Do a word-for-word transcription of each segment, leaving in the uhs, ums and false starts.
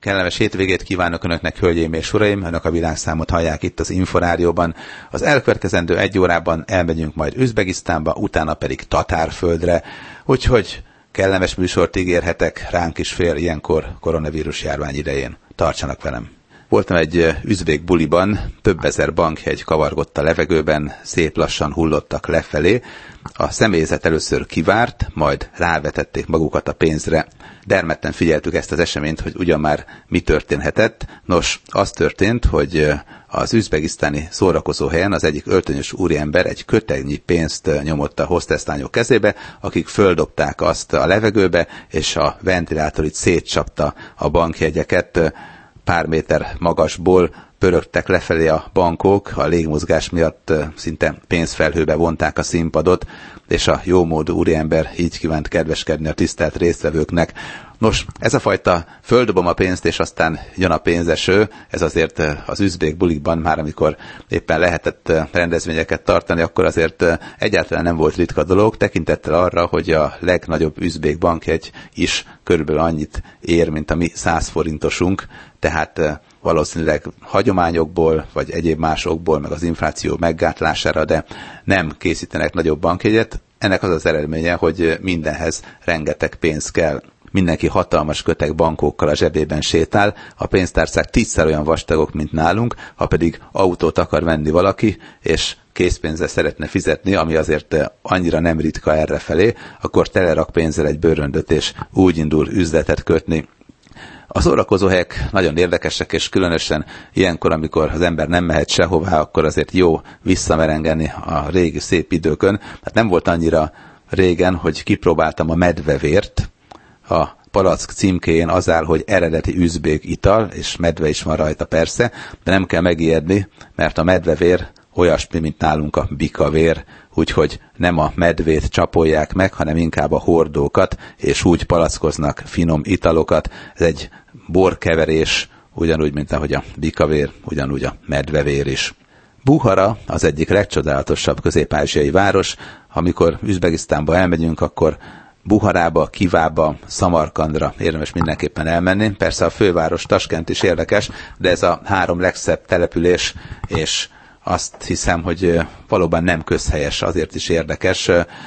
Kellemes hétvégét kívánok Önöknek, hölgyeim és uraim! Önök a világszámot hallják itt az Inforádióban. Az elkövetkezendő egy órában elmegyünk majd Üzbegisztánba, utána pedig Tatárföldre. Úgyhogy kellemes műsort ígérhetek, ránk is fél ilyenkor koronavírus járvány idején. Tartsanak velem! Voltam egy üzbék buliban, több ezer bankjegy kavargott a levegőben, szép lassan hullottak lefelé. A személyzet először kivárt, majd rávetették magukat a pénzre. Dermedten figyeltük ezt az eseményt, hogy ugyan már mi történhetett. Nos, az történt, hogy az üzbegisztáni szórakozóhelyen az egyik öltönyös úriember egy kötegnyi pénzt nyomott a hosteszlányok kezébe, akik földobták azt a levegőbe, és a ventilátor itt szétcsapta a bankjegyeket. Pár méter magasból pörögtek lefelé a bankok, a légmozgás miatt szinte pénzfelhőbe vonták a színpadot, és a jómódú úriember így kívánt kedveskedni a tisztelt résztvevőknek. Nos, ez a fajta földobom a pénzt, és aztán jön a pénzeső, ez azért az üzbék bulikban már, amikor éppen lehetett rendezvényeket tartani, akkor azért egyáltalán nem volt ritka dolog, tekintettel arra, hogy a legnagyobb üzbék bankjegy is körülbelül annyit ér, mint a mi száz forintosunk, tehát valószínűleg hagyományokból, vagy egyéb másokból, meg az infláció meggátlására, de nem készítenek nagyobb bankjegyet. Ennek az az eredménye, hogy mindenhez rengeteg pénz kell. Mindenki hatalmas köteg bankókkal a zsebében sétál, a pénztárcák tízszer olyan vastagok, mint nálunk, ha pedig autót akar venni valaki, és készpénzzel szeretne fizetni, ami azért annyira nem ritka errefelé, akkor telerak pénzzel egy bőröndöt, és úgy indul üzletet kötni. A szórakozóhelyek nagyon érdekesek, és különösen ilyenkor, amikor az ember nem mehet sehová, akkor azért jó visszamerengeni a régi szép időkön. Hát nem volt annyira régen, hogy kipróbáltam a medvevért. A palack címkéjén az áll, hogy eredeti üzbék ital, és medve is van rajta persze, de nem kell megijedni, mert a medvevér olyasmi, mint nálunk a bikavér, úgyhogy nem a medvét csapolják meg, hanem inkább a hordókat, és úgy palackoznak finom italokat. Ez egy borkeverés, ugyanúgy, mint ahogy a bikavér, ugyanúgy a medvevér is. Buhara az egyik legcsodálatosabb közép-ázsiai város. Amikor Üzbegisztánba elmegyünk, akkor Buharába, Kivába, Szamarkandra érdemes mindenképpen elmenni. Persze a főváros Taskent is érdekes, de ez a három legszebb település, és azt hiszem, hogy valóban nem közhelyes, azért is érdekes.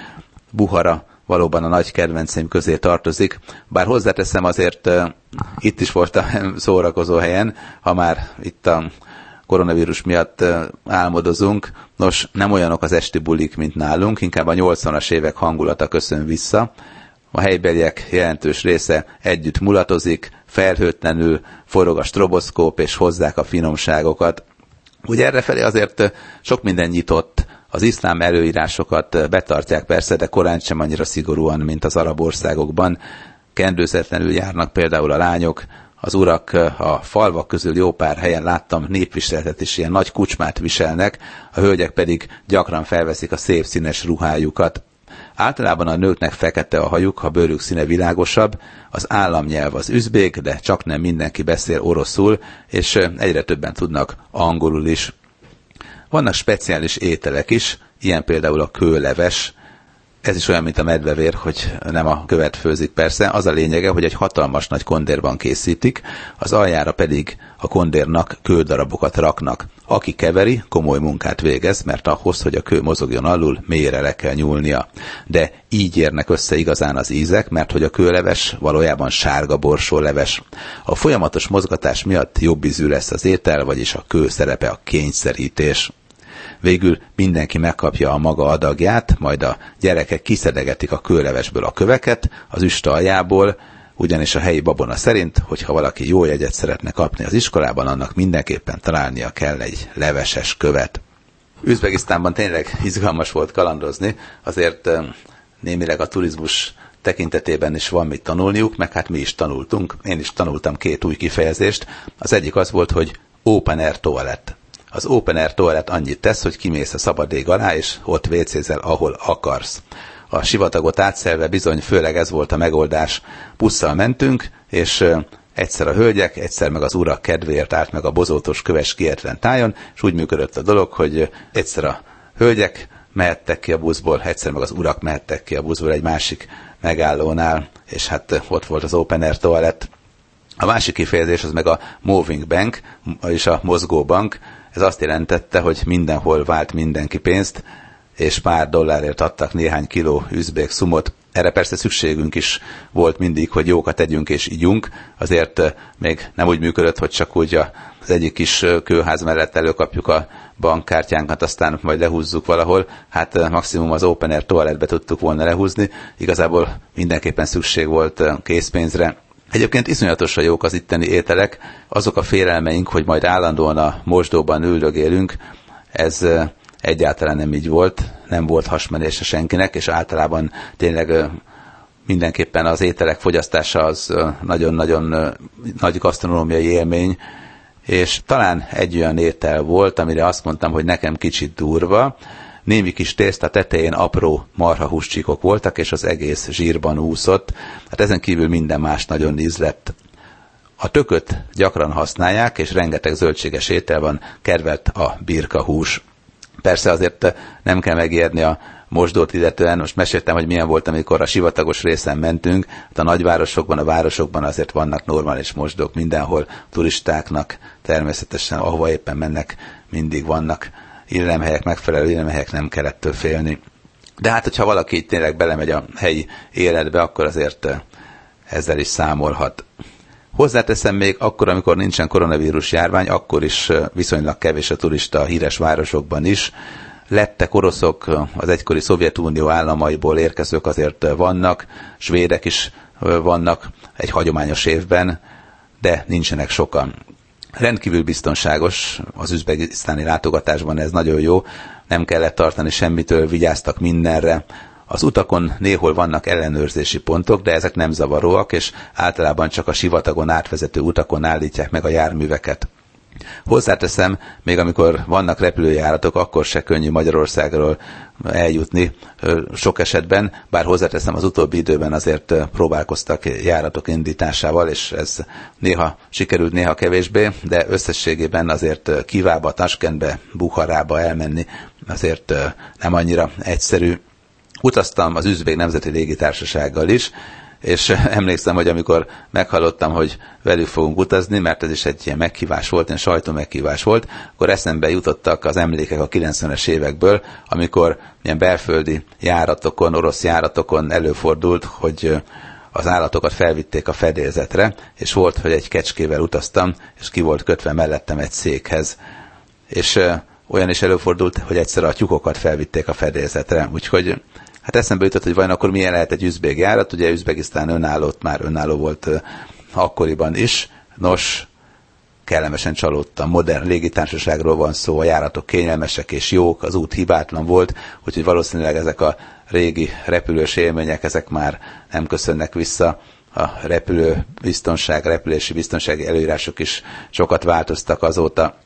Buhara valóban a nagy kedvenceim közé tartozik, bár hozzáteszem azért itt is volt a szórakozó helyen, ha már itt a koronavírus miatt álmodozunk. Nos, nem olyanok az esti bulik, mint nálunk, inkább a nyolcvanas évek hangulata köszön vissza. A helybeliek jelentős része együtt mulatozik, felhőtlenül forog a stroboszkóp, és hozzák a finomságokat. Ugye errefelé azért sok minden nyitott, az iszlám előírásokat betartják persze, de korán sem annyira szigorúan, mint az arab országokban. Kendőzetlenül járnak például a lányok, az urak a falvak közül jó pár helyen láttam népviseletet is, ilyen nagy kucsmát viselnek, a hölgyek pedig gyakran felveszik a szép színes ruhájukat. Általában a nőknek fekete a hajuk, ha bőrük színe világosabb, az államnyelv az üzbék, de csak nem mindenki beszél oroszul, és egyre többen tudnak angolul is. Vannak speciális ételek is, ilyen például a kőleves. Ez is olyan, mint a medvevér, hogy nem a követ főzik persze. Az a lényege, hogy egy hatalmas nagy kondérban készítik, az aljára pedig a kondérnak kődarabokat raknak. Aki keveri, komoly munkát végez, mert ahhoz, hogy a kő mozogjon alul, mélyre le kell nyúlnia. De így érnek össze igazán az ízek, mert hogy a kőleves valójában sárga borsóleves. A folyamatos mozgatás miatt jobb ízű lesz az étel, vagyis a kő szerepe a kényszerítés. Végül mindenki megkapja a maga adagját, majd a gyerekek kiszedegetik a kőlevesből a köveket, az üst aljából, ugyanis a helyi babona szerint, hogyha valaki jó jegyet szeretne kapni az iskolában, annak mindenképpen találnia kell egy leveses követ. Üzbegisztánban tényleg izgalmas volt kalandozni, azért némileg a turizmus tekintetében is van mit tanulniuk, meg hát mi is tanultunk. Én is tanultam két új kifejezést. Az egyik az volt, hogy open air toilet. Az open air toilet annyit tesz, hogy kimész a szabad ég alá, és ott vécézel, ahol akarsz. A sivatagot átszelve bizony főleg ez volt a megoldás. Busszal mentünk, és egyszer a hölgyek, egyszer meg az urak kedvéért állt meg a bozótos köves kietlen tájon, és úgy működött a dolog, hogy egyszer a hölgyek mehettek ki a buszból, egyszer meg az urak mehettek ki a buszból egy másik megállónál, és hát ott volt az open air toilet. A másik kifejezés az meg a moving bank, és a mozgó bank. Ez azt jelentette, hogy mindenhol vált mindenki pénzt, és pár dollárért adtak néhány kiló üzbék szumot. Erre persze szükségünk is volt mindig, hogy jókat tegyünk és ígyunk, azért még nem úgy működött, hogy csak úgy az egyik kis kőház mellett előkapjuk a bankkártyánkat, aztán majd lehúzzuk valahol. Hát maximum az open air toalettbe tudtuk volna lehúzni, igazából mindenképpen szükség volt készpénzre. Egyébként iszonyatosan jók az itteni ételek, azok a félelmeink, hogy majd állandóan a mosdóban üldögélünk, ez egyáltalán nem így volt, nem volt hasmenése senkinek, és általában tényleg mindenképpen az ételek fogyasztása az nagyon-nagyon nagy gasztronómiai élmény, és talán egy olyan étel volt, amire azt mondtam, hogy nekem kicsit durva, némi kis tészta tetején apró marhahúscsíkok voltak, és az egész zsírban úszott, hát ezen kívül minden más nagyon ízlett. A tököt gyakran használják, és rengeteg zöldséges étel van, kedvelt a birkahús. Persze azért nem kell megijedni a mosdót illetően, most meséltem, hogy milyen volt, amikor a sivatagos részen mentünk, hát a nagyvárosokban, a városokban azért vannak normális mosdók mindenhol, turistáknak természetesen, ahova éppen mennek, mindig vannak illemhelyek, megfelelő illemhelyek, nem kell ettől félni. De hát, hogyha valaki tényleg belemegy a helyi életbe, akkor azért ezzel is számolhat. Hozzáteszem még, akkor, amikor nincsen koronavírus járvány, akkor is viszonylag kevés a turista a híres városokban is. Lettek, oroszok, az egykori Szovjetunió államaiból érkezők azért vannak, svédek is vannak egy hagyományos évben, de nincsenek sokan. Rendkívül biztonságos az üzbegisztáni látogatásban, ez nagyon jó, nem kellett tartani semmitől, vigyáztak mindenre. Az utakon néhol vannak ellenőrzési pontok, de ezek nem zavaróak, és általában csak a sivatagon átvezető utakon állítják meg a járműveket. Hozzáteszem, még amikor vannak repülőjáratok, akkor se könnyű Magyarországról eljutni sok esetben, bár hozzáteszem, az utóbbi időben azért próbálkoztak járatok indításával, és ez néha sikerült, néha kevésbé, de összességében azért Kívába, Taskentbe, Bukharába elmenni azért nem annyira egyszerű. Utaztam az Üzbég Nemzeti Légitársasággal is, és emlékszem, hogy amikor meghallottam, hogy velük fogunk utazni, mert ez is egy ilyen meghívás volt, egy sajtómeghívás volt, akkor eszembe jutottak az emlékek a kilencvenes évekből, amikor ilyen belföldi járatokon, orosz járatokon előfordult, hogy az állatokat felvitték a fedélzetre, és volt, hogy egy kecskével utaztam, és ki volt kötve mellettem egy székhez. És olyan is előfordult, hogy egyszer a tyúkokat felvitték a fedélzetre, úgyhogy hát eszembe jutott, hogy vajon akkor milyen lehet egy üzbég járat, ugye Üzbegisztán önállót, már önálló volt uh, akkoriban is. Nos, kellemesen csalódtam, modern légitársaságról van szó, a járatok kényelmesek és jók, az út hibátlan volt, úgyhogy valószínűleg ezek a régi repülős élmények, ezek már nem köszönnek vissza. A repülő biztonság, repülési biztonsági előírások is sokat változtak azóta.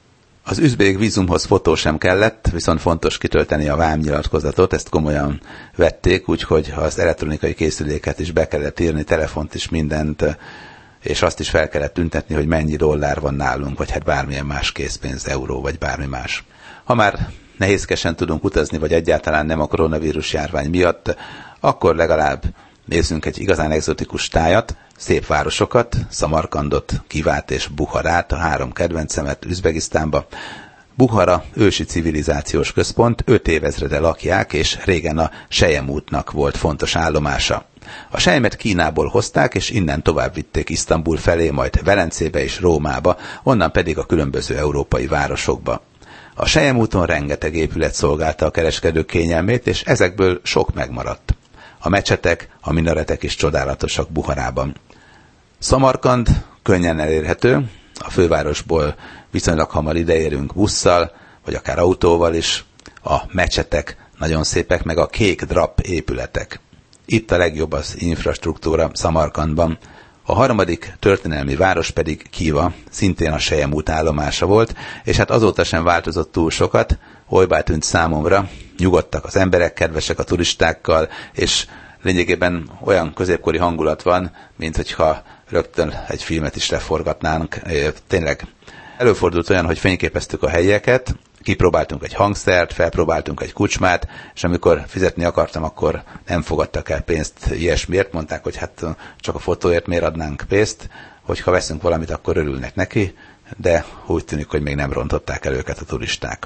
Az üzbég vízumhoz fotó sem kellett, viszont fontos kitölteni a vámnyilatkozatot, ezt komolyan vették, úgyhogy az elektronikai készüléket is be kellett írni, telefont is, mindent, és azt is fel kellett tüntetni, hogy mennyi dollár van nálunk, vagy hát bármilyen más készpénz, euró, vagy bármi más. Ha már nehézkesen tudunk utazni, vagy egyáltalán nem a koronavírus járvány miatt, akkor legalább nézzünk egy igazán egzotikus tájat, szép városokat, Szamarkandot, Kivát és Bukharát, a három kedvencemet Üzbegisztánba. Bukhara ősi civilizációs központ, öt évezrede lakják, és régen a Selyemútnak volt fontos állomása. A selymet Kínából hozták, és innen tovább vitték Isztambul felé, majd Velencébe és Rómába, onnan pedig a különböző európai városokba. A Selyemúton rengeteg épület szolgálta a kereskedők kényelmét, és ezekből sok megmaradt. A mecsetek, a minaretek is csodálatosak Bukharában. Szamarkand könnyen elérhető, a fővárosból viszonylag hamar ideérünk busszal, vagy akár autóval is. A mecsetek nagyon szépek, meg a kék drap épületek. Itt a legjobb az infrastruktúra Szamarkandban. A harmadik történelmi város pedig Kiva, szintén a Selyemút állomása volt, és hát azóta sem változott túl sokat, olybá tűnt számomra, nyugodtak az emberek, kedvesek a turistákkal, és lényegében olyan középkori hangulat van, mint hogyha rögtön egy filmet is leforgatnánk. Tényleg előfordult olyan, hogy fényképeztük a helyeket, kipróbáltunk egy hangszert, felpróbáltunk egy kucsmát, és amikor fizetni akartam, akkor nem fogadtak el pénzt ilyesmiért, mondták, hogy hát csak a fotóért miért adnánk pénzt, hogyha veszünk valamit, akkor örülnek neki, de úgy tűnik, hogy még nem rontották el őket a turisták.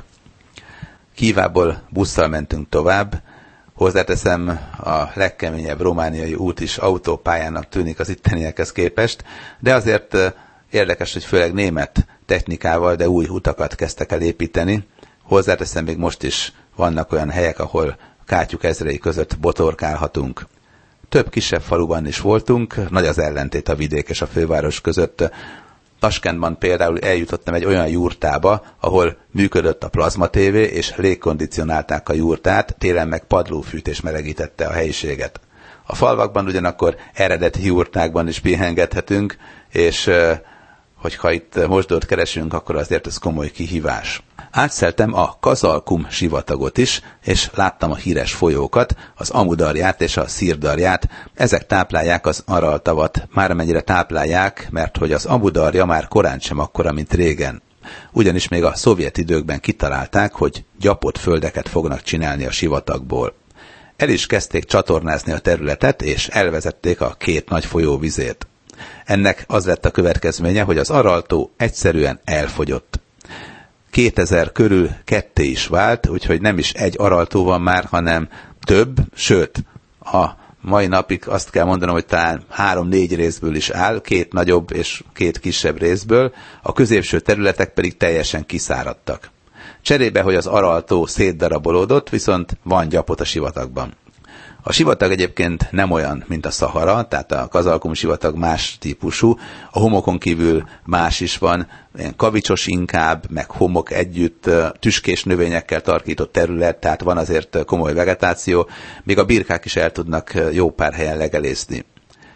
Kívából busszal mentünk tovább. Hozzáteszem, a legkeményebb romániai út is autópályának tűnik az itteniekhez képest, de azért érdekes, hogy főleg német technikával, de új utakat kezdtek el építeni. Hozzáteszem, még most is vannak olyan helyek, ahol kátyuk ezrei között botorkálhatunk. Több kisebb faluban is voltunk, nagy az ellentét a vidék és a főváros között. Taskentban például eljutottam egy olyan jurtába, ahol működött a plazma tévé, és légkondicionálták a jurtát, télen meg padlófűtés melegítette a helyiséget. A falvakban ugyanakkor eredeti jurtákban is pihengethetünk, és hogyha itt mosdót keresünk, akkor azért ez komoly kihívás. Átszeltem a Kazalkum sivatagot is, és láttam a híres folyókat, az Amudarját és a Szirdarját. Ezek táplálják az Araltavat, már amennyire táplálják, mert hogy az Amudarja már korán sem akkora, mint régen. Ugyanis még a szovjet időkben kitalálták, hogy gyapott földeket fognak csinálni a sivatagból. El is kezdték csatornázni a területet, és elvezették a két nagy folyó vizét. Ennek az lett a következménye, hogy az Araltó egyszerűen elfogyott. kétezer körül ketté is vált, úgyhogy nem is egy Araltó van már, hanem több, sőt, a mai napig azt kell mondanom, hogy talán három-négy részből is áll, két nagyobb és két kisebb részből, a középső területek pedig teljesen kiszáradtak. Cserébe, hogy az Araltó szétdarabolódott, viszont van gyapot a sivatagban. A sivatag egyébként nem olyan, mint a Szahara, tehát a Kazalkum sivatag más típusú, a homokon kívül más is van, ilyen kavicsos inkább, meg homok együtt, tüskés növényekkel tarkított terület, tehát van azért komoly vegetáció, még a birkák is el tudnak jó pár helyen legelészni.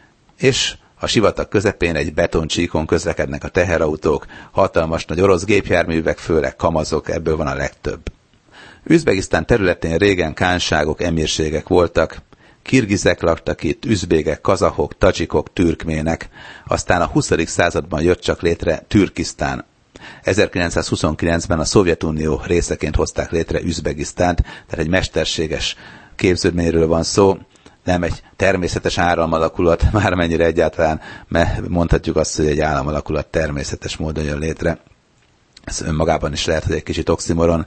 És a sivatag közepén egy betoncsíkon közlekednek a teherautók, hatalmas nagy orosz gépjárművek, főleg kamazok, ebből van a legtöbb. Üzbegisztán területén régen kánságok, emírségek voltak, kirgizek laktak itt, üzbégek, kazahok, tadzsikok, türkmének, aztán a huszadik században jött csak létre Türkisztán. ezerkilencszázhuszonkilencben a Szovjetunió részeként hozták létre Üzbegisztánt, tehát egy mesterséges képződményről van szó, nem egy természetes áramalakulat, már mennyire egyáltalán, mert mondhatjuk azt, hogy egy államalakulat természetes módon jön létre. Ez önmagában is lehet, hogy egy kicsit oximoron.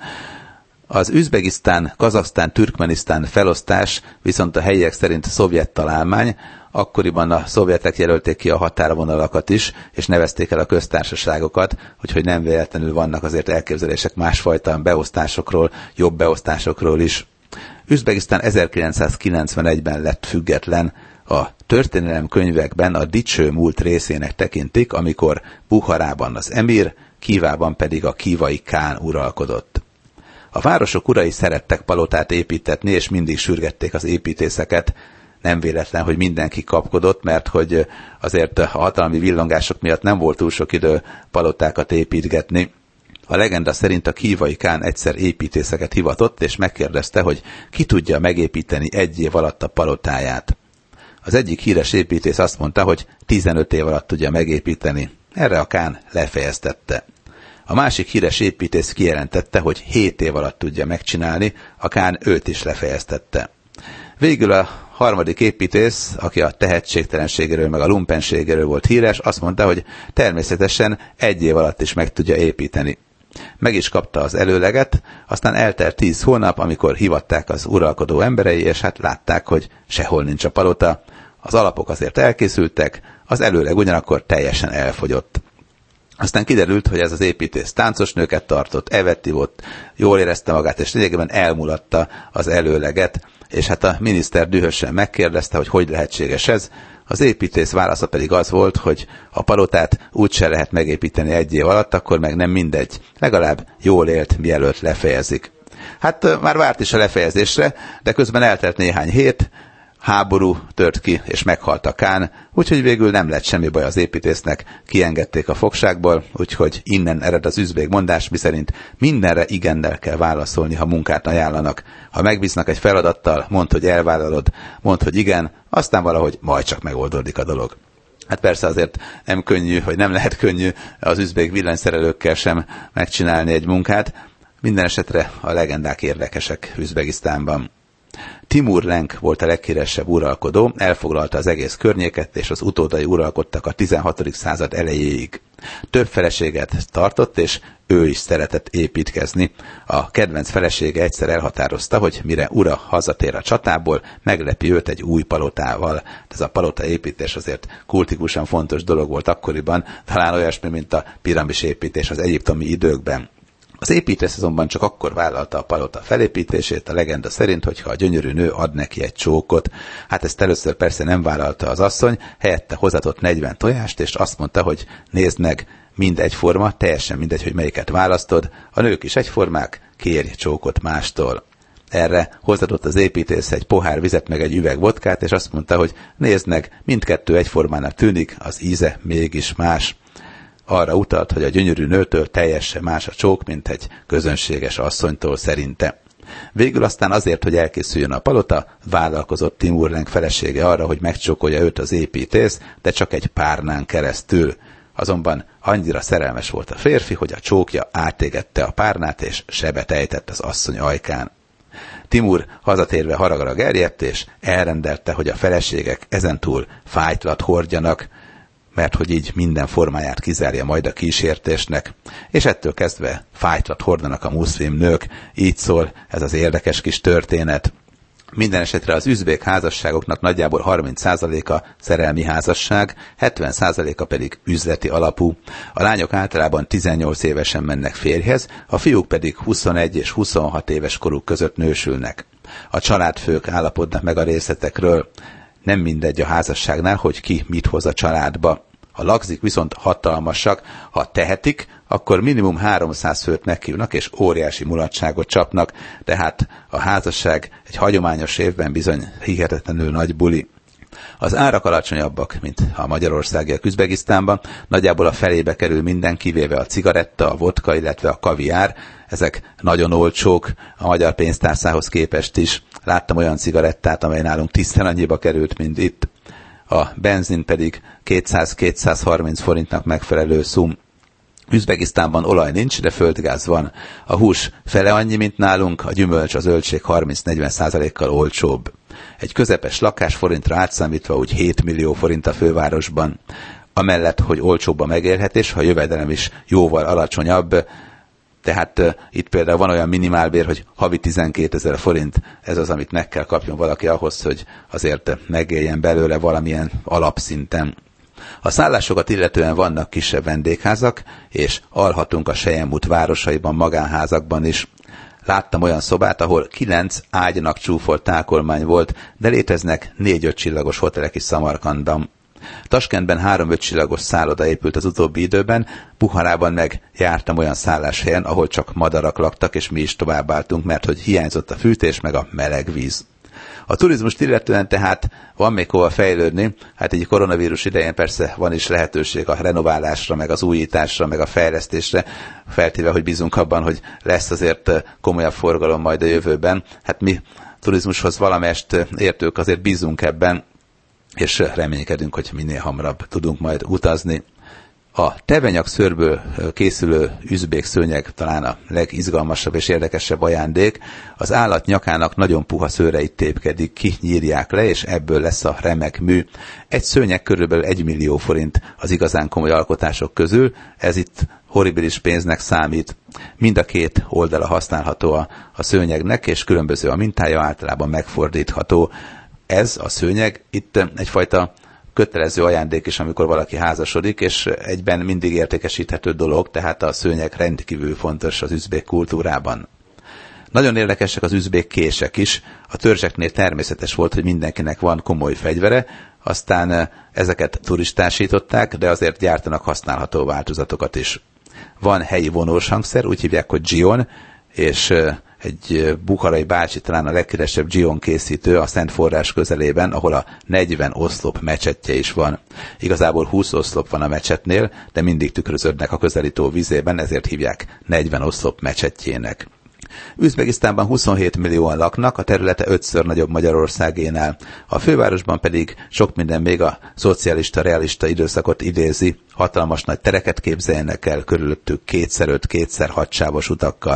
Az Üzbegisztán, Kazahsztán, Türkmenisztán felosztás viszont a helyiek szerint szovjet találmány, akkoriban a szovjetek jelölték ki a határvonalakat is, és nevezték el a köztársaságokat, úgyhogy nem véletlenül vannak azért elképzelések másfajta beosztásokról, jobb beosztásokról is. Üzbegisztán ezerkilencszázkilencvenegyben lett független, a történelem könyvekben a dicső múlt részének tekintik, amikor Bukharában az emír, Kívában pedig a kívai kán uralkodott. A városok urai szerettek palotát építetni, és mindig sürgették az építészeket. Nem véletlen, hogy mindenki kapkodott, mert hogy azért a hatalmi villongások miatt nem volt túl sok idő palotákat építgetni. A legenda szerint a kívai kán egyszer építészeket hivatott, és megkérdezte, hogy ki tudja megépíteni egy év alatt a palotáját. Az egyik híres építész azt mondta, hogy tizenöt év alatt tudja megépíteni. Erre a kán lefejeztette. A másik híres építész kijelentette, hogy hét év alatt tudja megcsinálni, a kán őt is lefejeztette. Végül a harmadik építész, aki a tehetségtelenségéről meg a lumpenségéről volt híres, azt mondta, hogy természetesen egy év alatt is meg tudja építeni. Meg is kapta az előleget, aztán eltelt tíz hónap, amikor hivatták az uralkodó emberei, és hát látták, hogy sehol nincs a palota. Az alapok azért elkészültek, az előleg ugyanakkor teljesen elfogyott. Aztán kiderült, hogy ez az építész táncos nőket tartott, evett, ivott, jól érezte magát, és lényegében elmulatta az előleget, és hát a miniszter dühösen megkérdezte, hogy hogy lehetséges ez. Az építész válasza pedig az volt, hogy a palotát úgyse lehet megépíteni egy év alatt, akkor meg nem mindegy. Legalább jól élt, mielőtt lefejezik. Hát már várt is a lefejezésre, de közben eltelt néhány hét, háború tört ki, és meghalt a kán, úgyhogy végül nem lett semmi baj az építésznek, kiengedték a fogságból, úgyhogy innen ered az üzbég mondás, miszerint mindenre igennel kell válaszolni, ha munkát ajánlanak. Ha megbíznak egy feladattal, mondd, hogy elvállalod, mondd, hogy igen, aztán valahogy majd csak megoldódik a dolog. Hát persze azért nem könnyű, vagy nem lehet könnyű az üzbég villanyszerelőkkel sem megcsinálni egy munkát. Minden esetre a legendák érdekesek Üzbegisztánban. Timur Lenk volt a leghíresebb uralkodó, elfoglalta az egész környéket, és az utódai uralkodtak a tizenhatodik század elejéig. Több feleséget tartott, és ő is szeretett építkezni. A kedvenc felesége egyszer elhatározta, hogy mire ura hazatér a csatából, meglepi őt egy új palotával. Ez a palota építés azért kultikusan fontos dolog volt akkoriban, talán olyasmi, mint a piramis építés az egyiptomi időkben. Az építész azonban csak akkor vállalta a palota felépítését, a legenda szerint, hogyha a gyönyörű nő ad neki egy csókot. Hát ezt először persze nem vállalta az asszony, helyette hozatott negyven tojást, és azt mondta, hogy nézd meg, mind egyforma, teljesen mindegy, hogy melyiket választod, a nők is egyformák, kérj csókot mástól. Erre hozadott az építész egy pohár vizet meg egy üveg vodkát, és azt mondta, hogy nézd meg, mindkettő egyformának tűnik, az íze mégis más. Arra utalt, hogy a gyönyörű nőtől teljesen más a csók, mint egy közönséges asszonytól szerinte. Végül aztán azért, hogy elkészüljön a palota, vállalkozott Timur Lenk felesége arra, hogy megcsókolja őt az építész, de csak egy párnán keresztül. Azonban annyira szerelmes volt a férfi, hogy a csókja átégette a párnát, és sebet ejtett az asszony ajkán. Timur hazatérve haragra gerjedt, és elrendelte, hogy a feleségek ezentúl fájtlat hordjanak, mert hogy így minden formáját kizárja majd a kísértésnek, és ettől kezdve fájtlat hordanak a muszlim nők, így szól ez az érdekes kis történet. Minden esetre az üzbék házasságoknak nagyjából harminc százaléka szerelmi házasság, hetven százaléka pedig üzleti alapú. A lányok általában tizennyolc évesen mennek férjhez, a fiúk pedig huszonegy és huszonhat éves koruk között nősülnek. A családfők állapodnak meg a részletekről. Nem mindegy a házasságnál, hogy ki mit hoz a családba. A lagzik viszont hatalmasak, ha tehetik, akkor minimum háromszáz főt meghívnak, és óriási mulatságot csapnak, tehát a házasság egy hagyományos évben bizony hihetetlenül nagy buli. Az árak alacsonyabbak, mint a magyarországiak Üzbegisztánban, nagyjából a felébe kerül minden, kivéve a cigaretta, a vodka, illetve a kaviár. Ezek nagyon olcsók a magyar pénztárcához képest is. Láttam olyan cigarettát, amely nálunk tízszer annyiba került, mint itt. A benzin pedig kétszáz-kétszázharminc forintnak megfelelő szum. Üzbegisztánban olaj nincs, de földgáz van. A hús fele annyi, mint nálunk, a gyümölcs, a zöldség harminc-negyven százalékkal olcsóbb. Egy közepes lakás forintra átszámítva úgy hét millió forint a fővárosban. Amellett, hogy olcsóbb a megélhetés, ha a jövedelem is jóval alacsonyabb, tehát uh, itt például van olyan minimálbér, hogy havi tizenkétezer forint, ez az, amit meg kell kapjon valaki ahhoz, hogy azért megéljen belőle valamilyen alapszinten. A szállásokat illetően vannak kisebb vendégházak, és alhatunk a Selyemút városaiban, magánházakban is. Láttam olyan szobát, ahol kilenc ágynak csúfolt tákolmány volt, de léteznek négy-öt csillagos hotelek is Szamarkandban. Taskentben három-öt csillagos szálloda épült az utóbbi időben, Buharában meg jártam olyan szálláshelyen, ahol csak madarak laktak, és mi is továbbáltunk, mert hogy hiányzott a fűtés meg a meleg víz. A turizmust illetően tehát van még hova fejlődni, hát így koronavírus idején persze van is lehetőség a renoválásra, meg az újításra, meg a fejlesztésre, feltéve, hogy bízunk abban, hogy lesz azért komolyabb forgalom majd a jövőben. Hát mi turizmushoz valamest értők azért bízunk ebben, és reménykedünk, hogy minél hamarabb tudunk majd utazni. A tevenyak szőrből készülő üzbék szőnyeg talán a legizgalmasabb és érdekesebb ajándék. Az állat nyakának nagyon puha szőreit tépkedik ki, nyírják le, és ebből lesz a remek mű. Egy szőnyeg körülbelül egy millió forint az igazán komoly alkotások közül, ez itt horribilis pénznek számít. Mind a két oldala használható a, a szőnyegnek, és különböző a mintája, általában megfordítható. Ez a szőnyeg itt egyfajta kötelező ajándék is, amikor valaki házasodik, és egyben mindig értékesíthető dolog, tehát a szőnyeg rendkívül fontos az üzbék kultúrában. Nagyon érdekesek az üzbék kések is. A törzseknél természetes volt, hogy mindenkinek van komoly fegyvere, aztán ezeket turistásították, de azért gyártanak használható változatokat is. Van helyi vonós hangszer, úgy hívják, hogy dzsion, és egy bukharai bácsi, talán a leghíresebb dzsion készítő a Szent Forrás közelében, ahol a negyven oszlop meccsetje is van. Igazából húsz oszlop van a mecsetnél, de mindig tükröződnek a közelítő vízében, ezért hívják negyven oszlop mecsetjének. Üzbegisztánban huszonhét millióan laknak, a területe ötször nagyobb Magyarországénál. A fővárosban pedig sok minden még a szocialista-realista időszakot idézi, hatalmas nagy tereket képzeljenek el körülöttük kétszer öt, kétszer hat sávos utakkal.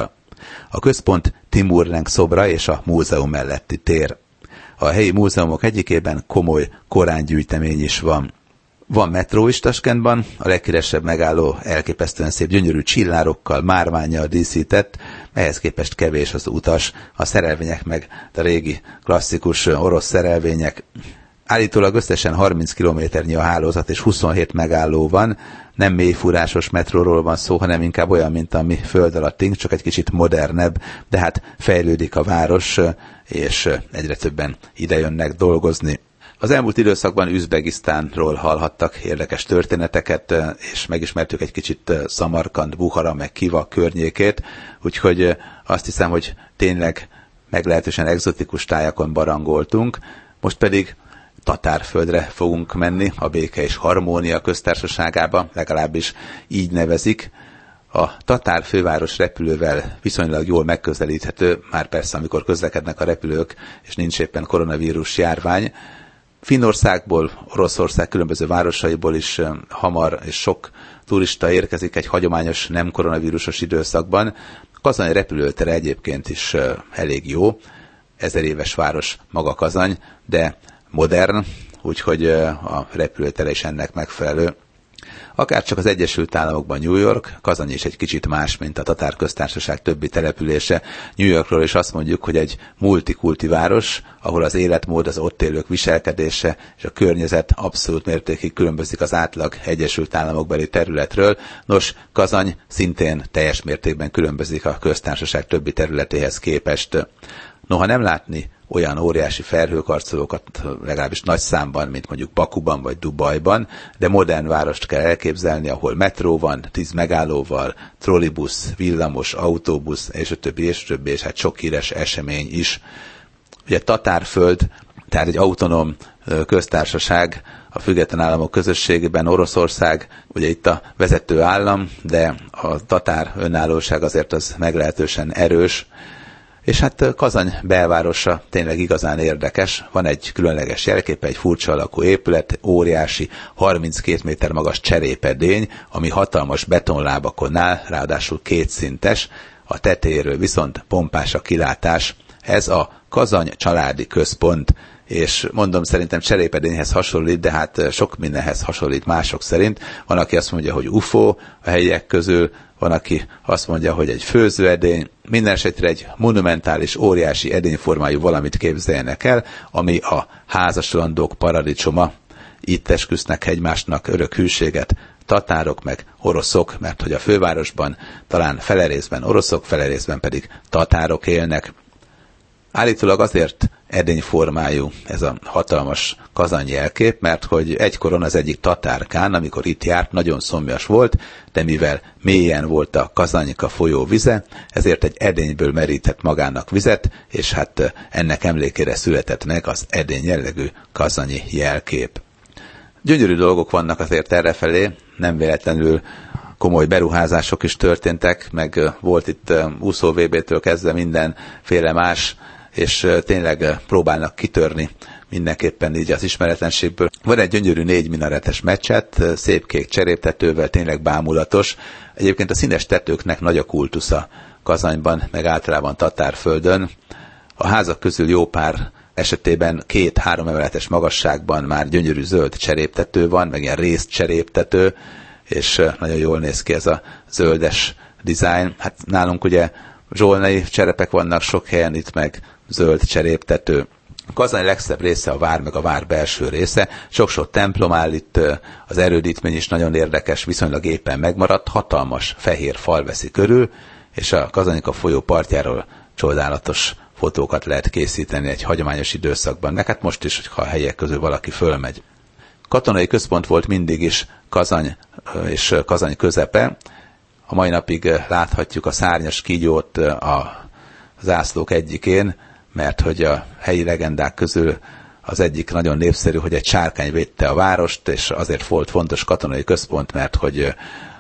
A központ Timur Lenk szobra és a múzeum melletti tér. A helyi múzeumok egyikében komoly korángyűjtemény is van. Van metró is Taskentban, a leghíresebb megálló elképesztően szép gyönyörű csillárokkal, márvánnyal díszített, ehhez képest kevés az utas, a szerelvények meg a régi klasszikus orosz szerelvények. Állítólag összesen harminc kilométernyi a hálózat és huszonhét megálló van, nem mélyfúrásos metróról van szó, hanem inkább olyan, mint ami föld alattunk, csak egy kicsit modernebb, de hát fejlődik a város, és egyre többen idejönnek dolgozni. Az elmúlt időszakban Üzbegisztánról hallhattak érdekes történeteket, és megismertük egy kicsit Szamarkand, Buhara, meg Kiva környékét, úgyhogy azt hiszem, hogy tényleg meglehetősen egzotikus tájakon barangoltunk, most pedig Tatárföldre fogunk menni, a Béke és Harmónia köztársaságába, legalábbis így nevezik. A tatár főváros repülővel viszonylag jól megközelíthető, már persze amikor közlekednek a repülők, és nincs éppen koronavírus járvány. Finnországból, Oroszország különböző városaiból is hamar és sok turista érkezik egy hagyományos, nem koronavírusos időszakban. Kazany repülőtere egyébként is elég jó, ezer éves város maga Kazany, de modern, úgyhogy a repülőtere is ennek megfelelő. Akárcsak az Egyesült Államokban New York, Kazany is egy kicsit más, mint a Tatár köztársaság többi települése. New Yorkról is azt mondjuk, hogy egy multikulti város, ahol az életmód, az ott élők viselkedése és a környezet abszolút mértékig különbözik az átlag Egyesült Államokbeli területről. Nos, Kazany szintén teljes mértékben különbözik a köztársaság többi területéhez képest. Noha nem látni olyan óriási felhőkarcolókat, legalábbis nagy számban, mint mondjuk Bakuban vagy Dubajban, de modern várost kell elképzelni, ahol metró van, tíz megállóval, trollibusz, villamos, autóbusz, és a többi, és a többi, és hát sok híres esemény is. Ugye Tatárföld, tehát egy autonóm köztársaság, a független államok közösségében Oroszország, ugye itt a vezető állam, de a tatár önállóság azért az meglehetősen erős, és hát Kazany belvárosa tényleg igazán érdekes. Van egy különleges jelképe, egy furcsa alakú épület, óriási, harminckét méter magas cserépedény, ami hatalmas betonlábakon áll, ráadásul kétszintes, a tetejéről viszont pompás a kilátás. Ez a Kazany családi központ, és mondom, szerintem cserépedényhez hasonlít, de hát sok mindenhez hasonlít mások szerint. Van, aki azt mondja, hogy u f o a helyiek közül, van, aki azt mondja, hogy egy főzőedény, minden esetre egy monumentális, óriási edényformájú valamit képzeljenek el, ami a házaslandók paradicsoma. Itt esküsznek egymásnak örök hűséget tatárok meg oroszok, mert hogy a fővárosban talán fele részben oroszok, fele részben pedig tatárok élnek. Állítólag azért edényformájú ez a hatalmas Kazany jelkép, mert hogy egykoron az egyik tatárkán, amikor itt járt, nagyon szomjas volt, de mivel mélyen volt a Kazanyka folyó vize, ezért egy edényből merített magának vizet, és hát ennek emlékére született meg az edény jellegű kazanyi jelkép. Gyönyörű dolgok vannak azért errefelé, nem véletlenül komoly beruházások is történtek, meg volt itt úszó vé bé-től kezdve mindenféle más, és tényleg próbálnak kitörni mindenképpen így az ismeretlenségből. Van egy gyönyörű négy minaretes mecset, szép kék cseréptetővel, tényleg bámulatos. Egyébként a színes tetőknek nagy a kultusza Kazanyban, meg általában Tatárföldön. A házak közül jó pár esetében két-három emeletes magasságban már gyönyörű zöld cseréptető van, meg ilyen részt cseréptető, és nagyon jól néz ki ez a zöldes dizájn. Hát nálunk ugye zsolnai cserepek vannak sok helyen, itt meg zöld cseréptető. Kazany legszebb része a vár, meg a vár belső része. Sok-sok templom áll itt, az erődítmény is nagyon érdekes, viszonylag éppen megmaradt, hatalmas fehér fal veszi körül, és a Kazanyka folyó partjáról csodálatos fotókat lehet készíteni egy hagyományos időszakban, meg hát most is, hogyha a helyek közül valaki fölmegy. Katonai központ volt mindig is Kazany és Kazany közepe. A mai napig láthatjuk a szárnyas kígyót a zászlók egyikén, mert hogy a helyi legendák közül az egyik nagyon népszerű, hogy egy sárkány védte a várost, és azért volt fontos katonai központ, mert hogy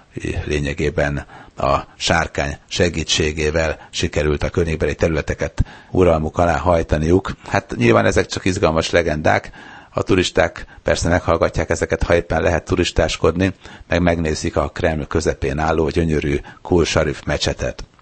lényegében a sárkány segítségével sikerült a környékbeli területeket uralmuk alá hajtaniuk. Hát nyilván ezek csak izgalmas legendák, a turisták persze meghallgatják ezeket, ha éppen lehet turistáskodni, meg megnézik a Kreml közepén álló gyönyörű Kul Sharif mecsetet.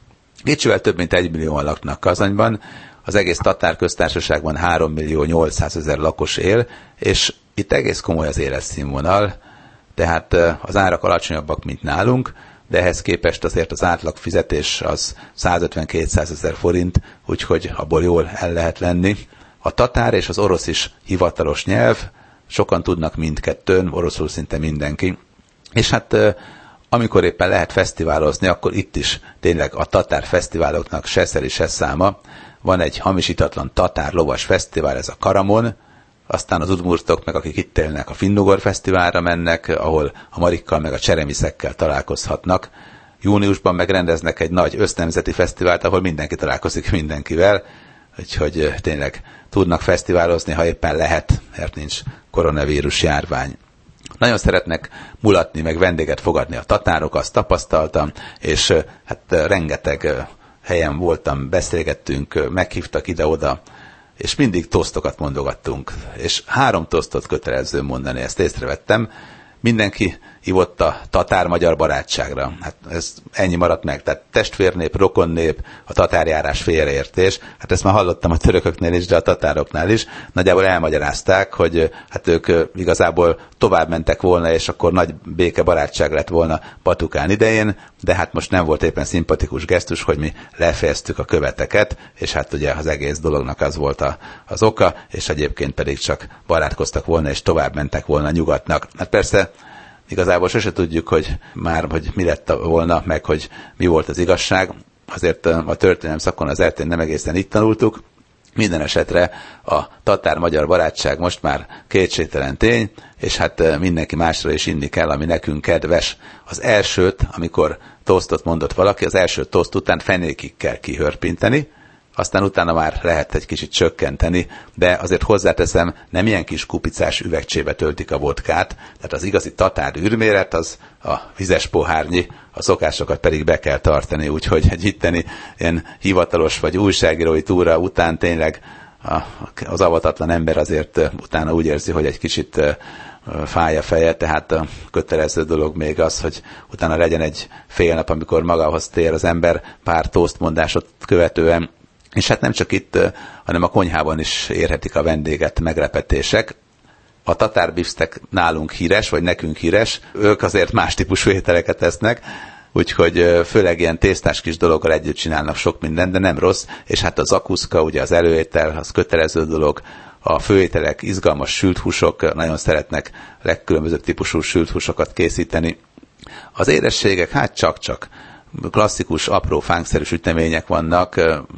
Kicsivel több mint egy millióan laknak Kazanyban, az egész Tatár köztársaságban három millió nyolcszázezer lakos él, és itt egész komoly az életszínvonal, tehát az árak alacsonyabbak, mint nálunk, de ehhez képest azért az átlag fizetés az százötven-kétszázezer forint, úgyhogy abból jól el lehet lenni. A tatár és az orosz is hivatalos nyelv, sokan tudnak mindkettőn, oroszul szinte mindenki. És hát amikor éppen lehet fesztiválozni, akkor itt is tényleg a tatár fesztiváloknak se szeri, se száma. Van egy hamisítatlan tatár lovas fesztivál, ez a Karamon, aztán az udmurtok, meg akik itt élnek, a Finnugor fesztiválra mennek, ahol a marikkal meg a cseremiszekkel találkozhatnak. Júniusban megrendeznek egy nagy össznemzeti fesztivált, ahol mindenki találkozik mindenkivel, úgyhogy tényleg tudnak fesztiválozni, ha éppen lehet, mert nincs koronavírus járvány. Nagyon szeretnek mulatni, meg vendéget fogadni a tatárok, azt tapasztaltam, és hát rengeteg helyen voltam, beszélgettünk, meghívtak ide-oda, és mindig tosztokat mondogattunk, és három tosztot kötelező mondani, ezt észrevettem. Mindenki ivott a tatár-magyar barátságra. Hát ez ennyi maradt meg. Tehát testvérnép, rokonnép, a tatárjárás félreértés. Hát ezt már hallottam a törököknél is, de a tatároknál is. Nagyjából elmagyarázták, hogy hát ők igazából tovább mentek volna, és akkor nagy béke barátság lett volna Patukán idején, de hát most nem volt éppen szimpatikus gesztus, hogy mi lefejeztük a követeket, és hát ugye az egész dolognak az volt a, az oka, és egyébként pedig csak barátkoztak volna, és tovább mentek volna nyugatnak. Hát persze igazából sose tudjuk, hogy már hogy mi lett volna, meg hogy mi volt az igazság. Azért a történelem szakon az er té en nem egészen itt tanultuk. Minden esetre a tatár-magyar barátság most már kétségtelen tény, és hát mindenki másra is inni kell, ami nekünk kedves. Az elsőt, amikor tosztot mondott valaki, az első toszt után fenékig kell kihörpinteni, aztán utána már lehet egy kicsit csökkenteni, de azért hozzáteszem, nem ilyen kis kupicás üvegcsébe töltik a vodkát, tehát az igazi tatár űrméret az a vizes pohárnyi, a szokásokat pedig be kell tartani, úgyhogy egy itteni ilyen hivatalos vagy újságírói túra után tényleg az avatatlan ember azért utána úgy érzi, hogy egy kicsit fáj a feje, tehát a kötelező dolog még az, hogy utána legyen egy fél nap, amikor magához tér az ember pár tosztmondásot követően. És hát nem csak itt, hanem a konyhában is érhetik a vendéget meglepetések. A tatár bifsztek nálunk híres, vagy nekünk híres, ők azért más típusú ételeket tesznek, úgyhogy főleg ilyen tésztás kis dologgal együtt csinálnak sok mindent, de nem rossz, és hát a zakuszka, ugye az előétel, az kötelező dolog, a főételek, izgalmas sült húsok, nagyon szeretnek legkülönbözőbb típusú sült húsokat készíteni. Az édességek, hát csak-csak. Klasszikus, apró, fánkszerű sütemények vannak,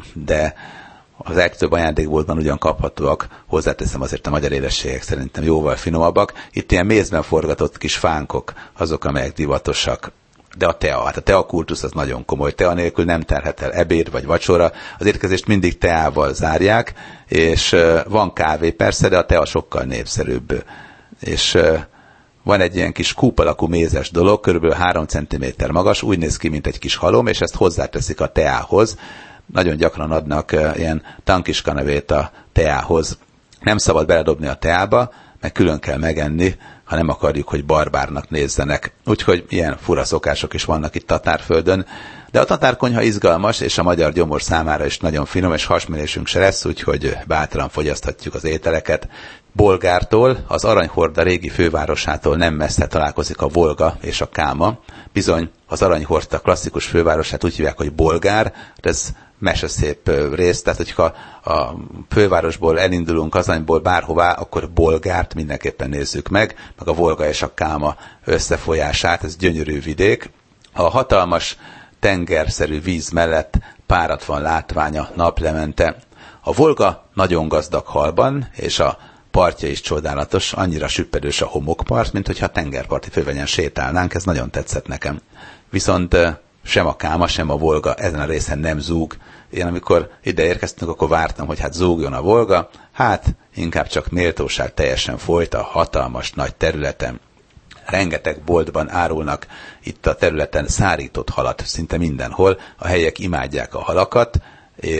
de az legtöbb ajándékboltban ugyan kaphatóak, hozzáteszem azért a magyar édességek szerintem jóval finomabbak. Itt ilyen mézben forgatott kis fánkok, azok, amelyek divatosak. De a tea, hát a tea kultusz az nagyon komoly. Tea nélkül nem terhet el ebéd vagy vacsora. Az étkezést mindig teával zárják, és van kávé persze, de a tea sokkal népszerűbb. És van egy ilyen kis kúp alakú mézes dolog, körülbelül három centiméter magas, úgy néz ki, mint egy kis halom, és ezt hozzáteszik a teához. Nagyon gyakran adnak ilyen tankiskanevét a teához. Nem szabad beledobni a teába, meg külön kell megenni, ha nem akarjuk, hogy barbárnak nézzenek. Úgyhogy ilyen fura szokások is vannak itt Tatárföldön. De a tatárkonyha izgalmas, és a magyar gyomor számára is nagyon finom, és hasmenésünk se lesz, úgyhogy bátran fogyaszthatjuk az ételeket. Bolgártól, az Aranyhorda régi fővárosától nem messze találkozik a Volga és a Káma. Bizony az Aranyhorda klasszikus fővárosát úgy hívják, hogy Bolgár, de ez meseszép rész, tehát hogyha a fővárosból elindulunk, Kazanyból bárhová, akkor Bolgárt mindenképpen nézzük meg, meg a Volga és a Káma összefolyását, ez gyönyörű vidék. A hatalmas tengerszerű víz mellett páratlan látványa naplemente. A Volga nagyon gazdag halban, és a partja is csodálatos, annyira süppedős a homokpart, mint hogyha a tengerparti fővenyen sétálnánk, ez nagyon tetszett nekem. Viszont sem a Káma, sem a Volga ezen a részen nem zúg. Én amikor ide érkeztünk, akkor vártam, hogy hát zúgjon a Volga, hát inkább csak méltóság teljesen folyt a hatalmas nagy területen. Rengeteg boltban árulnak itt a területen szárított halat, szinte mindenhol. A helyiek imádják a halakat, és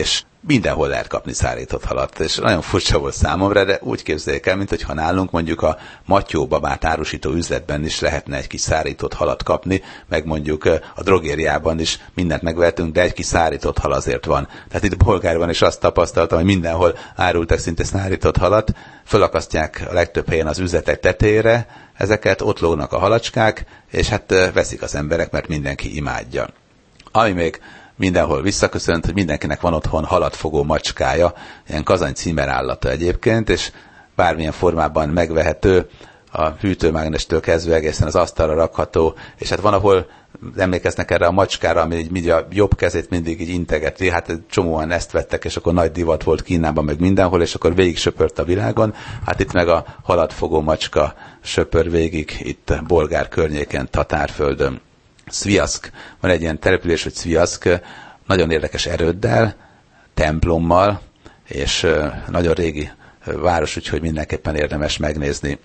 mindenhol lehet kapni szárított halat, és nagyon furcsa volt számomra, de úgy képzeljék el, mint hogyha nálunk mondjuk a Matyó babát árusító üzletben is lehetne egy kis szárított halat kapni, meg mondjuk a drogériában is mindent megvehetünk, de egy kis szárított hal azért van. Tehát itt Bolgárban is azt tapasztaltam, hogy mindenhol árultak szinte szárított halat, fölakasztják a legtöbb helyen az üzletek tetejére, ezeket ott lógnak a halacskák, és hát veszik az emberek, mert mindenki imádja. Ami még mindenhol visszaköszönt, hogy mindenkinek van otthon halatfogó macskája, ilyen Kazany címerállata egyébként, és bármilyen formában megvehető, a hűtőmágnestől kezdve egészen az asztalra rakható, és hát van, ahol emlékeznek erre a macskára, ami így a jobb kezét mindig így integeti, hát csomóan ezt vettek, és akkor nagy divat volt Kínában, meg mindenhol, és akkor végig söpört a világon, hát itt meg a halatfogó macska söpör végig, itt Bolgár környéken, Tatárföldön. Szvijaszk, van egy ilyen település, hogy Szvijaszk, nagyon érdekes erőddel, templommal, és nagyon régi város, úgyhogy mindenképpen érdemes megnézni.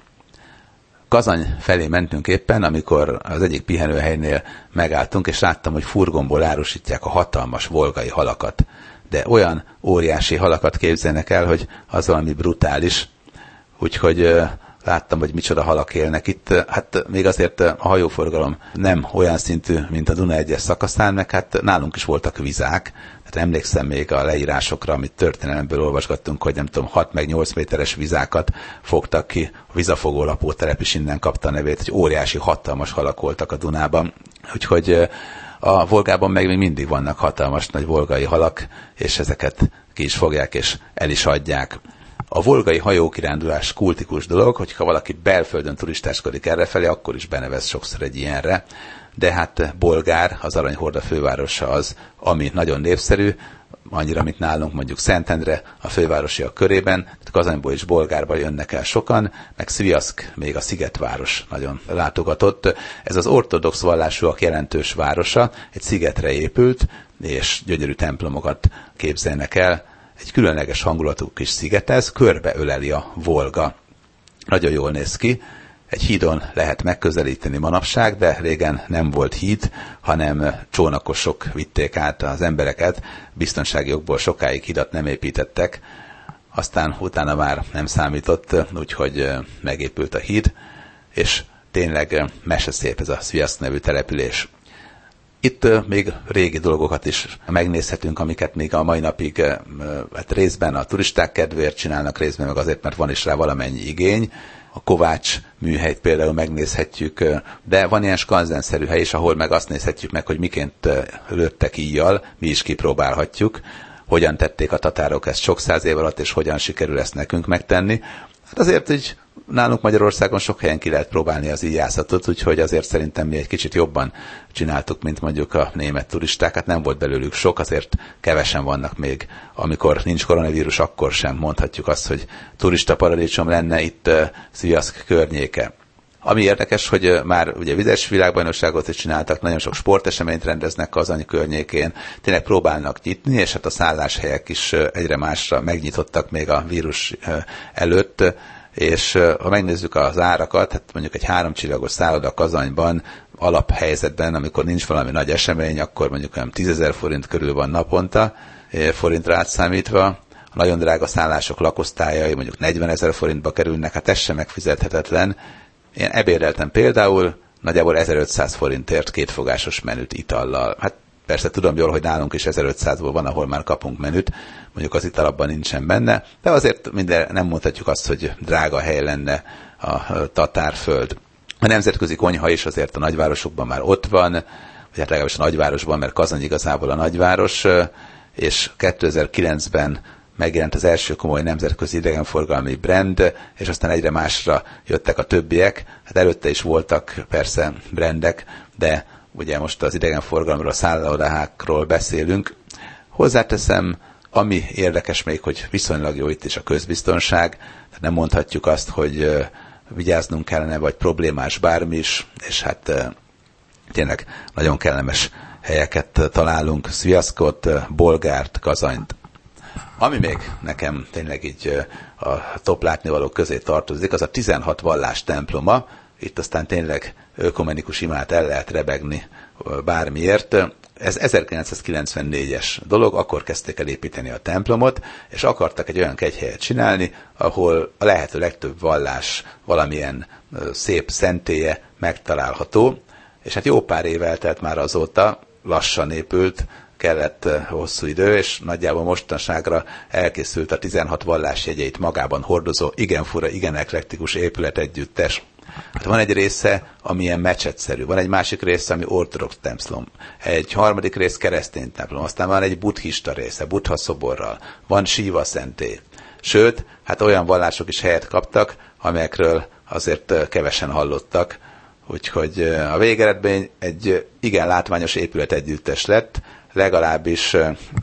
Kazany felé mentünk éppen, amikor az egyik pihenőhelynél megálltunk, és láttam, hogy furgonból árusítják a hatalmas volgai halakat. De olyan óriási halakat képzelnek el, hogy az valami brutális, úgyhogy láttam, hogy micsoda halak élnek itt. Hát még azért a hajóforgalom nem olyan szintű, mint a Duna egyes szakaszán, meg hát nálunk is voltak vizák. Hát emlékszem még a leírásokra, amit történelemből olvasgattunk, hogy nem tudom, hat meg nyolc méteres vizákat fogtak ki. A vizafogó lapótelep is innen kapta a nevét, hogy óriási, hatalmas halak voltak a Dunában. Úgyhogy a Volgában meg még mindig vannak hatalmas nagy volgai halak, és ezeket ki is fogják, és el is adják. A volgai hajókirándulás kultikus dolog, hogyha valaki belföldön turistáskodik errefelé, akkor is benevez sokszor egy ilyenre. De hát Bolgár, az Aranyhorda fővárosa az, ami nagyon népszerű, annyira, mint nálunk mondjuk Szentendre, a fővárosiak körében, Kazanyból és Bolgárba jönnek el sokan, meg Szvijaszk, még a szigetváros nagyon látogatott. Ez az ortodox vallásúak jelentős városa, egy szigetre épült, és gyönyörű templomokat képzelnek el. Egy különleges hangulatú kis sziget ez, körbeöleli a Volga. Nagyon jól néz ki. Egy hídon lehet megközelíteni manapság, de régen nem volt híd, hanem csónakosok vitték át az embereket, biztonsági okból sokáig hidat nem építettek, aztán utána már nem számított, úgyhogy megépült a híd, és tényleg meseszép ez a Szvijaszk nevű település. Itt még régi dolgokat is megnézhetünk, amiket még a mai napig hát részben a turisták kedvéért csinálnak, részben meg azért, mert van is rá valamennyi igény. A Kovács műhelyt például megnézhetjük, de van ilyen skanzenszerű hely is, ahol meg azt nézhetjük meg, hogy miként lőttek íjjal, mi is kipróbálhatjuk, hogyan tették a tatárok ezt sok száz év alatt, és hogyan sikerül ezt nekünk megtenni. Hát azért, hogy nálunk Magyarországon sok helyen ki lehet próbálni az íjászatot, úgyhogy azért szerintem mi egy kicsit jobban csináltuk, mint mondjuk a német turisták. Hát nem volt belőlük sok, azért kevesen vannak még. Amikor nincs koronavírus, akkor sem mondhatjuk azt, hogy turista paradicsom lenne itt uh, Szvijaszk környéke. Ami érdekes, hogy már ugye vizes világbajnokságot is csináltak, nagyon sok sporteseményt rendeznek Kazany környékén, tényleg próbálnak nyitni, és hát a szálláshelyek is egyre másra megnyitottak még a vírus előtt, és ha megnézzük az árakat, hát mondjuk egy háromcsillagos szálloda Kazanyban alaphelyzetben, amikor nincs valami nagy esemény, akkor mondjuk olyan tízezer forint körül van naponta, forintra átszámítva. A nagyon drága szállások lakosztályai mondjuk negyvenezer forintba kerülnek, hát ez sem megfizethetetlen. Én ebédeltem például nagyjából ezerötszáz forintért kétfogásos menüt itallal. Hát persze tudom jól, hogy nálunk is ezerötszázból van, ahol már kapunk menüt, mondjuk az ital abban nincsen benne, de azért minden, nem mondhatjuk azt, hogy drága hely lenne a Tatárföld. A nemzetközi konyha is azért a nagyvárosokban már ott van, vagy hát legalábbis a nagyvárosban, mert Kazany igazából a nagyváros, és kétezer-kilencben megjelent az első komoly nemzetközi idegenforgalmi brand, és aztán egyre másra jöttek a többiek. Hát előtte is voltak persze brandek, de ugye most az idegenforgalomról, a szállodákról beszélünk. Hozzáteszem, ami érdekes még, hogy viszonylag jó itt is a közbiztonság, tehát nem mondhatjuk azt, hogy vigyáznunk kellene, vagy problémás bármi is, és hát tényleg nagyon kellemes helyeket találunk, Szvijaszkot, Bolgárt, Kazanyt. Ami még nekem tényleg így a top látnivalók közé tartozik, az a tizenhat vallás temploma. Itt aztán tényleg ökumenikus imát el lehet rebegni bármiért. Ez ezerkilencszázkilencvennégyes dolog, akkor kezdték el építeni a templomot, és akartak egy olyan kegyhelyet csinálni, ahol a lehető legtöbb vallás valamilyen szép szentélye megtalálható, és hát jó pár év eltelt már azóta, lassan épült, kellett hosszú idő, és nagyjából mostanságra elkészült a tizenhat vallásjegyeit magában hordozó, igen fura, igen eklektikus épület együttes. Hát van egy része, ami ilyen mecsetszerű, van egy másik része, ami ortodox templom, egy harmadik rész keresztény templom, aztán van egy buddhista része, buddha szoborral, van síva szentély. Sőt, hát olyan vallások is helyet kaptak, amelyekről azért kevesen hallottak, úgyhogy a végeredmény egy igen látványos épület együttes lett, legalábbis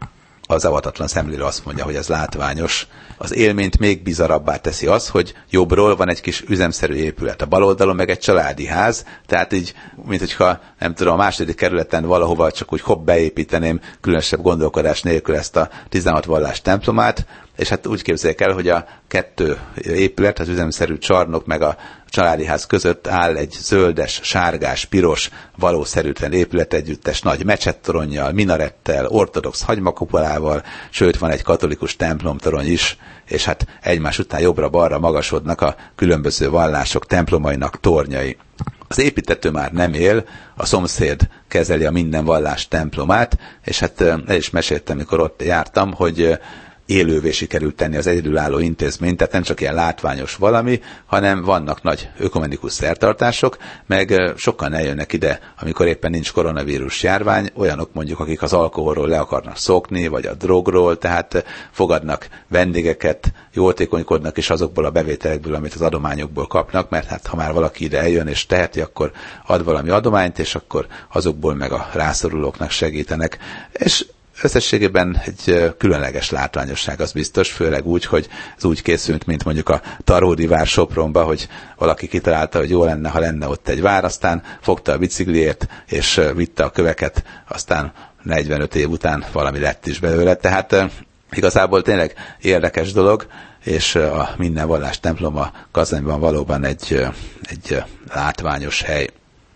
az avatatlan szemlélő azt mondja, hogy ez látványos. Az élményt még bizarabbá teszi az, hogy jobbról van egy kis üzemszerű épület, a bal oldalon meg egy családi ház, tehát így, mint hogyha, nem tudom, a második kerületen valahova csak úgy hopp beépíteném különösebb gondolkodás nélkül ezt a tizenhat vallás templomát, és hát úgy képzeljék el, hogy a kettő épület, az üzemszerű csarnok meg a családi ház között áll egy zöldes, sárgás, piros, valószerűtlen épület együttes nagy mecsettoronnyal, minarettel, ortodox hagymakupolával, sőt van egy katolikus templomtorony is, és hát egymás után jobbra-balra magasodnak a különböző vallások templomainak tornyai. Az építető már nem él, a szomszéd kezeli a minden vallás templomát, és hát el is meséltem, mikor ott jártam, hogy élővé sikerült tenni az egyedülálló intézményt, tehát nem csak ilyen látványos valami, hanem vannak nagy ökumenikus szertartások, meg sokan eljönnek ide, amikor éppen nincs koronavírus járvány, olyanok mondjuk, akik az alkoholról le akarnak szokni, vagy a drogról, tehát fogadnak vendégeket, jótékonykodnak is azokból a bevételekből, amit az adományokból kapnak, mert hát ha már valaki ide eljön és teheti, akkor ad valami adományt, és akkor azokból meg a rászorulóknak segítenek. És összességében egy különleges látványosság, az biztos, főleg úgy, hogy ez úgy készült, mint mondjuk a Taródi vár Sopronba, hogy valaki kitalálta, hogy jó lenne, ha lenne ott egy vár, aztán fogta a bicikliét, és vitte a köveket, aztán negyvenöt év után valami lett is belőle. Tehát igazából tényleg érdekes dolog, és a minden vallás temploma Kazanyban valóban egy, egy látványos hely.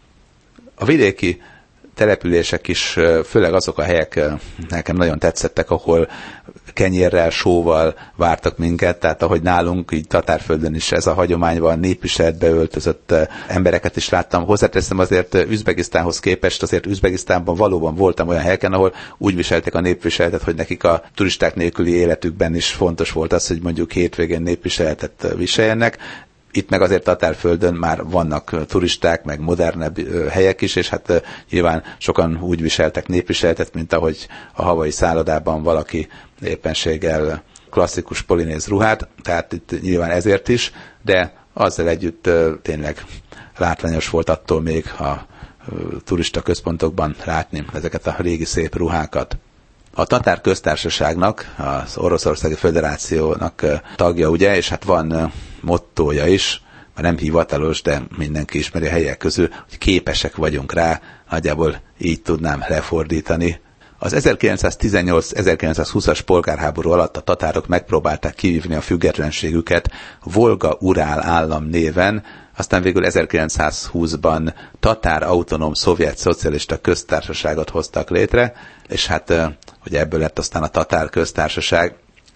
A vidéki települések is, főleg azok a helyek nekem nagyon tetszettek, ahol kenyérrel, sóval vártak minket, tehát ahogy nálunk, így Tatárföldön is ez a hagyomány van, népviseletbe öltözött embereket is láttam. Hozzáteszem azért Üzbegisztánhoz képest, azért Üzbegisztánban valóban voltam olyan helyeken, ahol úgy viselték a népviseletet, hogy nekik a turisták nélküli életükben is fontos volt az, hogy mondjuk hétvégén népviseletet viseljenek. Itt meg azért Tatárföldön már vannak turisták, meg modernebb helyek is, és hát nyilván sokan úgy viseltek népviseletet, mint ahogy a havai szállodában valaki éppenséggel klasszikus polinéz ruhát, tehát itt nyilván ezért is, de azzal együtt tényleg látványos volt attól még a turista központokban látni ezeket a régi szép ruhákat. A Tatár Köztársaságnak, az Oroszországi Föderációnak tagja, ugye, és hát van mottója is, már nem hivatalos, de mindenki ismeri a helyek közül, hogy képesek vagyunk rá, nagyjából így tudnám lefordítani. Az ezerkilencszáztizennyolc-ezerkilencszázhúszas polgárháború alatt a tatárok megpróbálták kivívni a függetlenségüket Volga-Urál állam néven, aztán végül ezerkilencszázhúszban Tatár Autonóm Szovjet Szocialista Köztársaságot hoztak létre, és hát hogy ebből lett aztán a Tatár Köztársaság.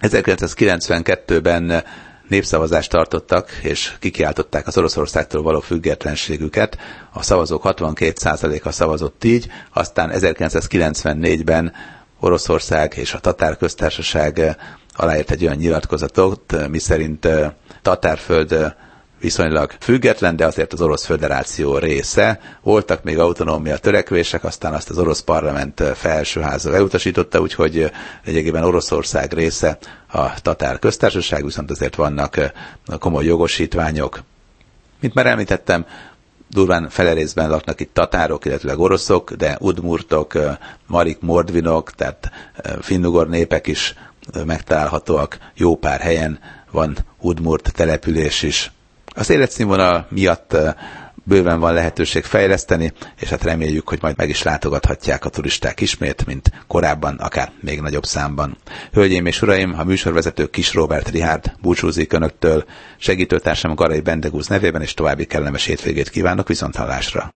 ezerkilencszázkilencvenkettőben népszavazást tartottak, és kikiáltották az Oroszországtól való függetlenségüket. A szavazók hatvankét százaléka szavazott így, aztán ezerkilencszázkilencvennégyben Oroszország és a Tatár Köztársaság aláírt egy olyan nyilatkozatot, miszerint Tatárföld viszonylag független, de azért az Orosz Föderáció része. Voltak még autonómia törekvések, aztán azt az orosz parlament felsőháza elutasította, úgyhogy lényegében Oroszország része a Tatár Köztársaság, viszont azért vannak komoly jogosítványok. Mint már említettem, durván fele részben laknak itt tatárok, illetve oroszok, de udmurtok, marik, mordvinok, tehát finnugor népek is megtalálhatóak, jó pár helyen van udmurt település is. Az életszínvonal miatt bőven van lehetőség fejleszteni, és hát reméljük, hogy majd meg is látogathatják a turisták ismét, mint korábban, akár még nagyobb számban. Hölgyeim és uraim, a műsorvezető Kis Róbert Richárd búcsúzik önöktől, segítőtársam Garai Bendegúz nevében, és további kellemes hétvégét kívánok, viszonthallásra!